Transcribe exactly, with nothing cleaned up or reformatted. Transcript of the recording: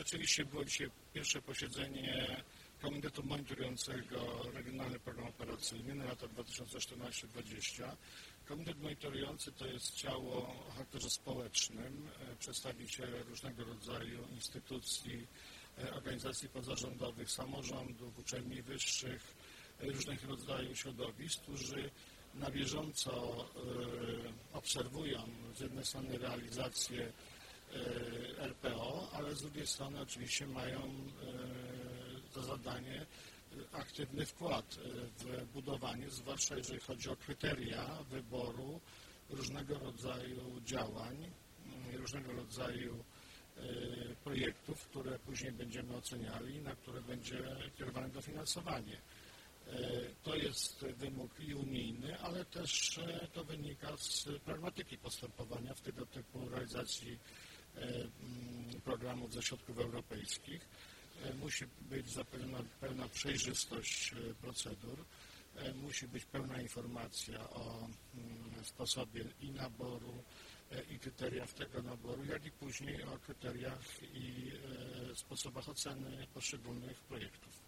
Rzeczywiście było dzisiaj pierwsze posiedzenie Komitetu Monitorującego Regionalny Program Operacyjny na lata dwa tysiące czternaście do dwa tysiące dwudziestego. Komitet Monitorujący to jest ciało o charakterze społecznym, przedstawiciele różnego rodzaju instytucji, organizacji pozarządowych, samorządów, uczelni wyższych, różnych rodzajów środowisk, którzy na bieżąco obserwują z jednej strony realizację R P O, ale z drugiej strony oczywiście mają za zadanie aktywny wkład w budowanie, zwłaszcza jeżeli chodzi o kryteria wyboru różnego rodzaju działań, różnego rodzaju projektów, które później będziemy oceniali, na które będzie kierowane dofinansowanie. To jest wymóg i unijny, ale też to wynika z pragmatyki postępowania w tego typu realizacji programów ze środków europejskich. Musi być zapewniona pełna przejrzystość procedur, musi być pełna informacja o sposobie i naboru, i kryteriach tego naboru, jak i później o kryteriach i sposobach oceny poszczególnych projektów.